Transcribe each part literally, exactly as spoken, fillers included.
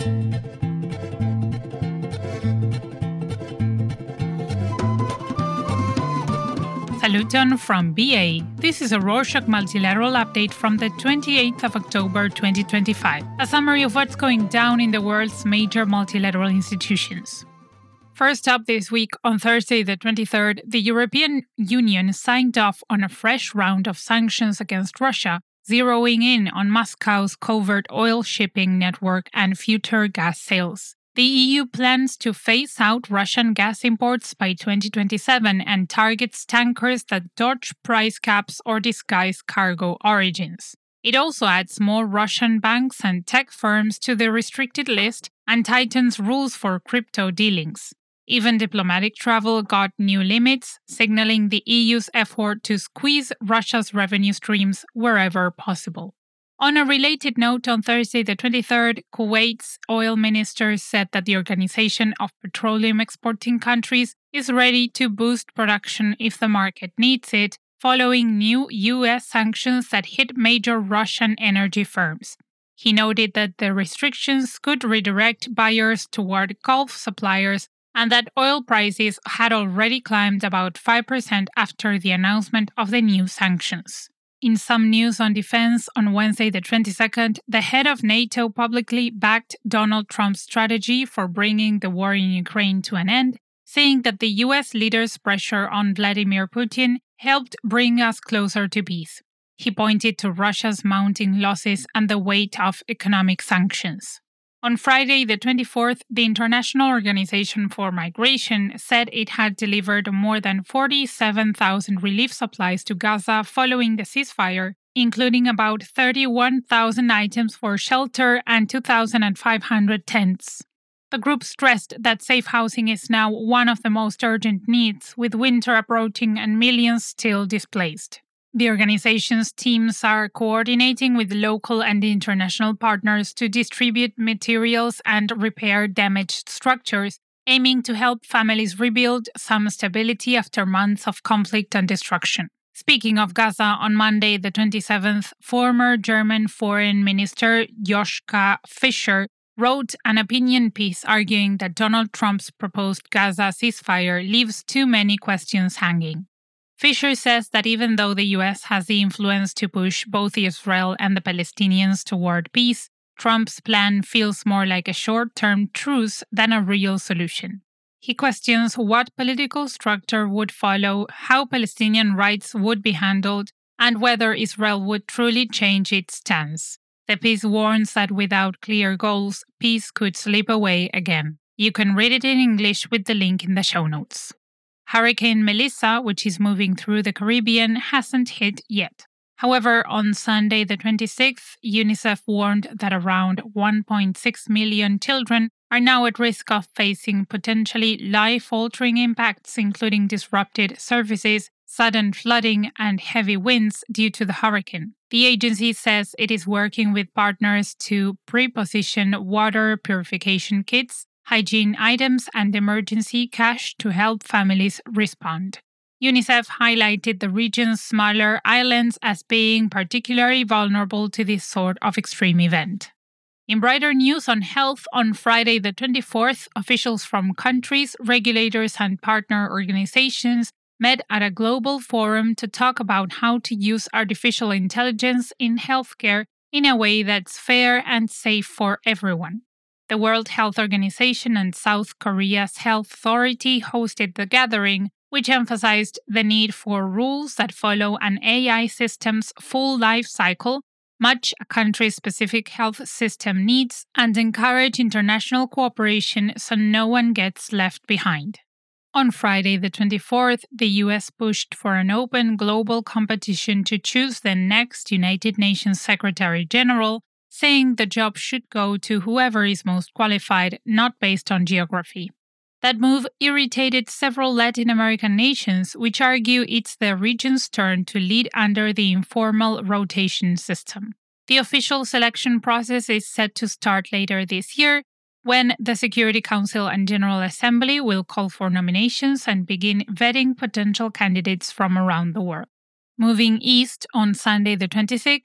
Saluton from B A. This is a Rorschach Multilateral update from the twenty-eighth of October twenty twenty-five, a summary of what's going down in the world's major multilateral institutions. First up this week, on Thursday the twenty-third, the European Union signed off on a fresh round of sanctions against Russia, zeroing in on Moscow's covert oil shipping network and future gas sales. The E U plans to phase out Russian gas imports by twenty twenty-seven and targets tankers that dodge price caps or disguise cargo origins. It also adds more Russian banks and tech firms to the restricted list and tightens rules for crypto dealings. Even diplomatic travel got new limits, signaling the E U's effort to squeeze Russia's revenue streams wherever possible. On a related note, on Thursday the twenty-third, Kuwait's oil minister said that the Organization of Petroleum Exporting Countries is ready to boost production if the market needs it, following new U S sanctions that hit major Russian energy firms. He noted that the restrictions could redirect buyers toward Gulf suppliers and that oil prices had already climbed about five percent after the announcement of the new sanctions. In some news on defense, on Wednesday the twenty-second, the head of NATO publicly backed Donald Trump's strategy for bringing the war in Ukraine to an end, saying that the U S leader's pressure on Vladimir Putin helped bring us closer to peace. He pointed to Russia's mounting losses and the weight of economic sanctions. On Friday the twenty-fourth, the International Organization for Migration said it had delivered more than forty-seven thousand relief supplies to Gaza following the ceasefire, including about thirty-one thousand items for shelter and two thousand five hundred tents. The group stressed that safe housing is now one of the most urgent needs, with winter approaching and millions still displaced. The organization's teams are coordinating with local and international partners to distribute materials and repair damaged structures, aiming to help families rebuild some stability after months of conflict and destruction. Speaking of Gaza, on Monday the twenty-seventh, former German Foreign Minister Joschka Fischer wrote an opinion piece arguing that Donald Trump's proposed Gaza ceasefire leaves too many questions hanging. Fisher says that even though the U S has the influence to push both Israel and the Palestinians toward peace, Trump's plan feels more like a short-term truce than a real solution. He questions what political structure would follow, how Palestinian rights would be handled, and whether Israel would truly change its stance. The piece warns that without clear goals, peace could slip away again. You can read it in English with the link in the show notes. Hurricane Melissa, which is moving through the Caribbean, hasn't hit yet. However, on Sunday the twenty-sixth, UNICEF warned that around one point six million children are now at risk of facing potentially life-altering impacts, including disrupted services, sudden flooding, and heavy winds due to the hurricane. The agency says it is working with partners to pre-position water purification kits, hygiene items, and emergency cash to help families respond. UNICEF highlighted the region's smaller islands as being particularly vulnerable to this sort of extreme event. In brighter news on health, on Friday the twenty-fourth, officials from countries, regulators, and partner organizations met at a global forum to talk about how to use artificial intelligence in healthcare in a way that's fair and safe for everyone. The World Health Organization and South Korea's Health Authority hosted the gathering, which emphasized the need for rules that follow an A I system's full life cycle, much a country's specific health system needs, and encourage international cooperation so no one gets left behind. On Friday the twenty-fourth, the U S pushed for an open global competition to choose the next United Nations Secretary General, saying the job should go to whoever is most qualified, not based on geography. That move irritated several Latin American nations, which argue it's the region's turn to lead under the informal rotation system. The official selection process is set to start later this year, when the Security Council and General Assembly will call for nominations and begin vetting potential candidates from around the world. Moving east, on Sunday the twenty-sixth,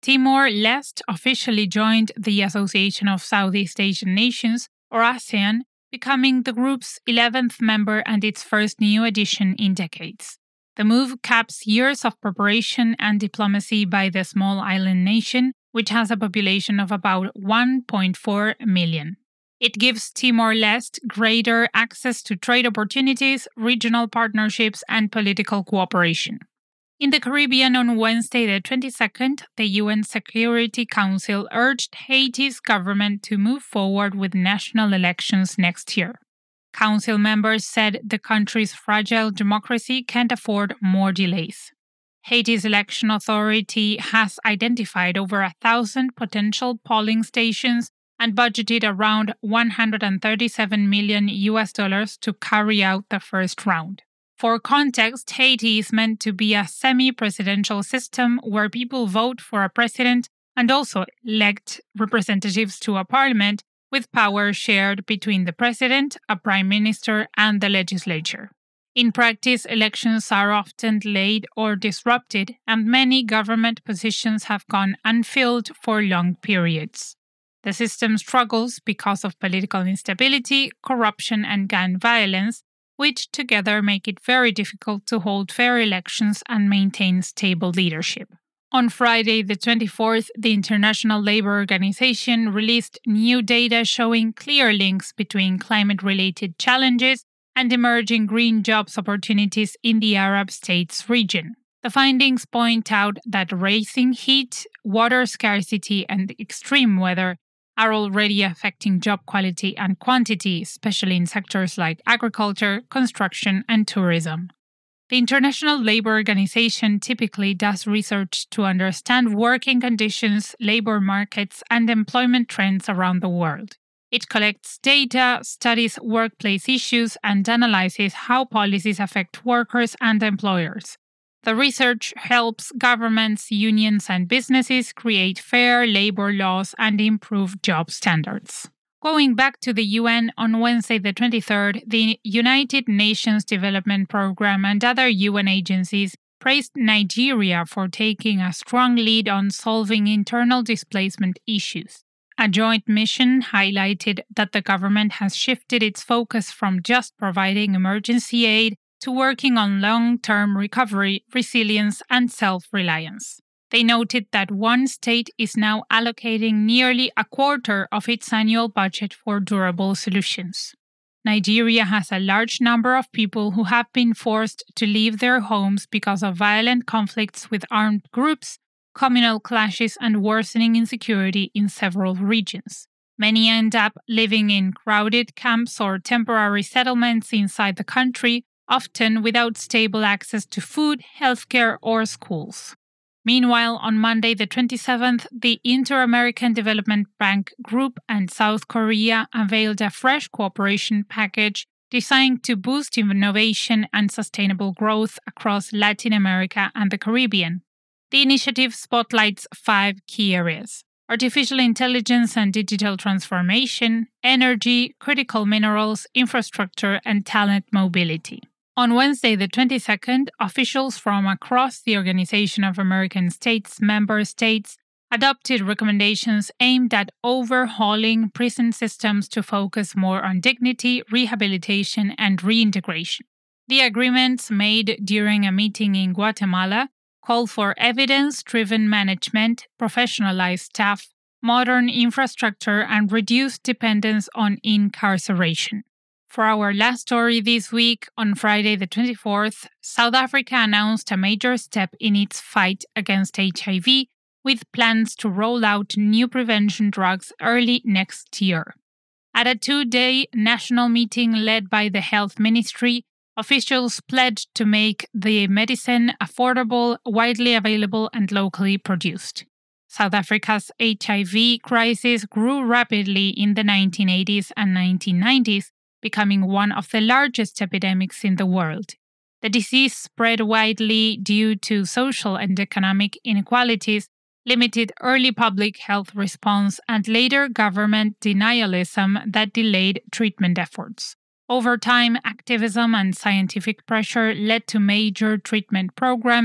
Timor-Leste officially joined the Association of Southeast Asian Nations, or ASEAN, becoming the group's eleventh member and its first new addition in decades. The move caps years of preparation and diplomacy by the small island nation, which has a population of about one point four million. It gives Timor-Leste greater access to trade opportunities, regional partnerships, and political cooperation. In the Caribbean on Wednesday the twenty-second, the U N Security Council urged Haiti's government to move forward with national elections next year. Council members said the country's fragile democracy can't afford more delays. Haiti's election authority has identified over a thousand potential polling stations and budgeted around one hundred thirty-seven million U S dollars to carry out the first round. For context, Haiti is meant to be a semi-presidential system where people vote for a president and also elect representatives to a parliament with power shared between the president, a prime minister, and the legislature. In practice, elections are often delayed or disrupted, and many government positions have gone unfilled for long periods. The system struggles because of political instability, corruption, and gun violence, which together make it very difficult to hold fair elections and maintain stable leadership. On Friday, the twenty-fourth, the International Labour Organization released new data showing clear links between climate-related challenges and emerging green jobs opportunities in the Arab states region. The findings point out that rising heat, water scarcity, and extreme weather are already affecting job quality and quantity, especially in sectors like agriculture, construction, and tourism. The International Labour Organization typically does research to understand working conditions, labor markets, and employment trends around the world. It collects data, studies workplace issues, and analyzes how policies affect workers and employers. The research helps governments, unions, and businesses create fair labor laws and improve job standards. Going back to the U N, on Wednesday the twenty-third, the United Nations Development Programme and other U N agencies praised Nigeria for taking a strong lead on solving internal displacement issues. A joint mission highlighted that the government has shifted its focus from just providing emergency aid to working on long-term recovery, resilience, and self-reliance. They noted that one state is now allocating nearly a quarter of its annual budget for durable solutions. Nigeria has a large number of people who have been forced to leave their homes because of violent conflicts with armed groups, communal clashes, and worsening insecurity in several regions. Many end up living in crowded camps or temporary settlements inside the country, often without stable access to food, healthcare, or schools. Meanwhile, on Monday the twenty-seventh, the Inter-American Development Bank Group and South Korea unveiled a fresh cooperation package designed to boost innovation and sustainable growth across Latin America and the Caribbean. The initiative spotlights five key areas: artificial intelligence and digital transformation, energy, critical minerals, infrastructure, and talent mobility. On Wednesday the twenty-second, officials from across the Organization of American States member states adopted recommendations aimed at overhauling prison systems to focus more on dignity, rehabilitation, and reintegration. The agreements made during a meeting in Guatemala call for evidence-driven management, professionalized staff, modern infrastructure, and reduced dependence on incarceration. For our last story this week, on Friday the twenty-fourth, South Africa announced a major step in its fight against H I V, with plans to roll out new prevention drugs early next year. At a two-day national meeting led by the Health Ministry, officials pledged to make the medicine affordable, widely available, and locally produced. South Africa's H I V crisis grew rapidly in the nineteen eighties and nineteen nineties, becoming one of the largest epidemics in the world. The disease spread widely due to social and economic inequalities, limited early public health response, and later government denialism that delayed treatment efforts. Over time, activism and scientific pressure led to major treatment programs,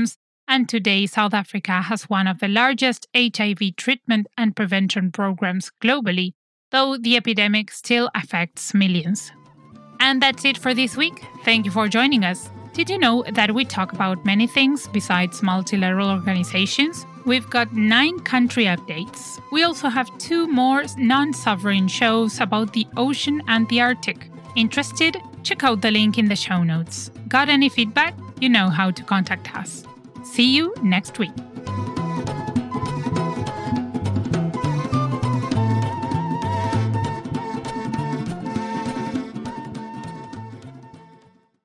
And today, South Africa has one of the largest H I V treatment and prevention programs globally, though the epidemic still affects millions. And that's it for this week. Thank you for joining us. Did you know that we talk about many things besides multilateral organizations? We've got nine country updates. We also have two more non-sovereign shows about the ocean and the Arctic. Interested? Check out the link in the show notes. Got any feedback? You know how to contact us. See you next week.